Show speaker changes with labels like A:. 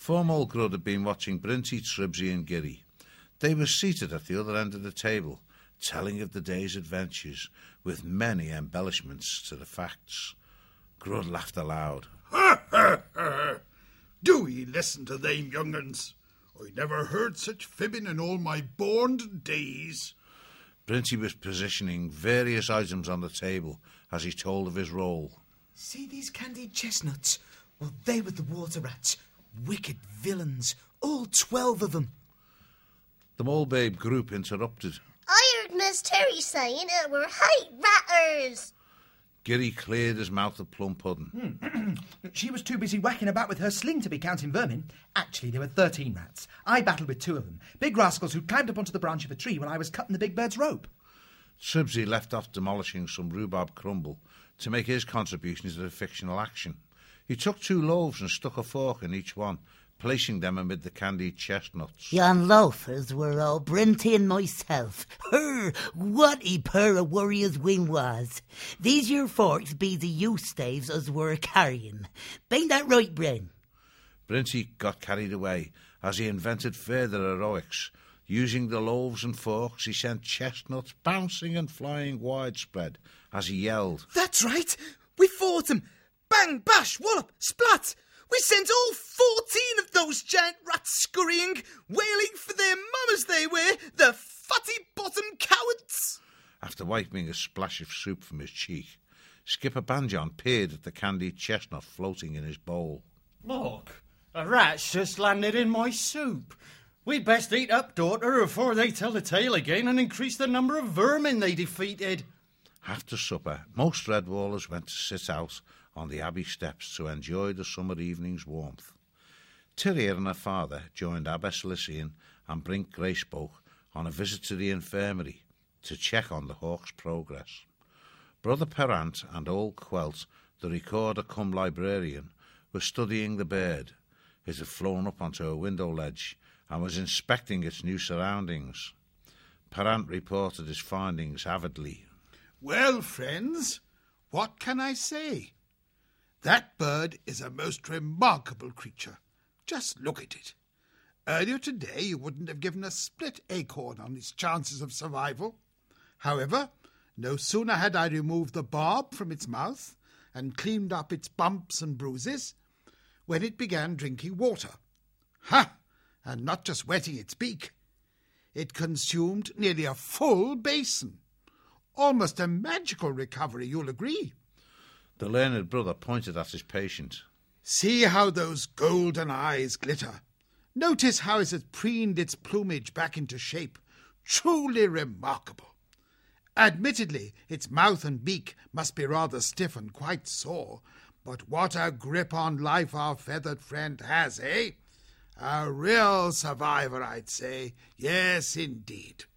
A: Four Grud had been watching Brinty, Tribsy and Giri. They were seated at the other end of the table, telling of the day's adventures, with many embellishments to the facts. Grud laughed aloud.
B: Ha, ha, ha! Do ye listen to them young uns? I never heard such fibbing in all my born days.
A: Brinty was positioning various items on the table as he told of his role.
C: See these candied chestnuts? Well, they were the water rats. Wicked villains. All 12 of them.
A: The Mole Babe group interrupted.
D: I heard Miss Terry saying it were hate ratters.
A: Giri cleared his mouth of plum pudding.
E: She was too busy whacking about with her sling to be counting vermin. Actually, there were 13 rats. I battled with 2 of them. Big rascals who climbed up onto the branch of a tree when I was cutting the big bird's rope.
A: Tribsy left off demolishing some rhubarb crumble to make his contribution to the fictional action. He took 2 loaves and stuck a fork in each one, placing them amid the candied chestnuts.
F: Yon loafers were all Brinty and myself. What a pair of warriors we was. These your forks be the use staves us were carrying. Bain't that right, Bren?
A: Brinty got carried away as he invented further heroics. Using the loaves and forks, he sent chestnuts bouncing and flying widespread as he yelled.
C: That's right. We fought them. Bang, bash, wallop, splat. We sent all 14 of those giant rats scurrying, wailing for their mamas they were, the fatty-bottom cowards.
A: After wiping a splash of soup from his cheek, Skipper Banjon peered at the candied chestnut floating in his bowl.
G: Look, a rat's just landed in my soup. We'd best eat up, daughter, before they tell the tale again and increase the number of vermin they defeated.
A: After supper, most Redwallers went to sit out on the Abbey steps to enjoy the summer evening's warmth. Tyrier and her father joined Abbess Lycian and Brink Graceboak on a visit to the infirmary to check on the hawk's progress. Brother Perrant and old Quelt, the recorder cum librarian, were studying the bird. It had flown up onto a window ledge and was inspecting its new surroundings. Perrant reported his findings avidly.
B: Well, friends, what can I say? That bird is a most remarkable creature. Just look at it. Earlier today you wouldn't have given a split acorn on its chances of survival. However, no sooner had I removed the barb from its mouth and cleaned up its bumps and bruises when it began drinking water. Ha! And not just wetting its beak. It consumed nearly a full basin. Almost a magical recovery, you'll agree.
A: The learned brother pointed at his patient.
B: See how those golden eyes glitter. Notice how it has preened its plumage back into shape. Truly remarkable. Admittedly, its mouth and beak must be rather stiff and quite sore, but what a grip on life our feathered friend has, eh? A real survivor, I'd say. Yes, indeed.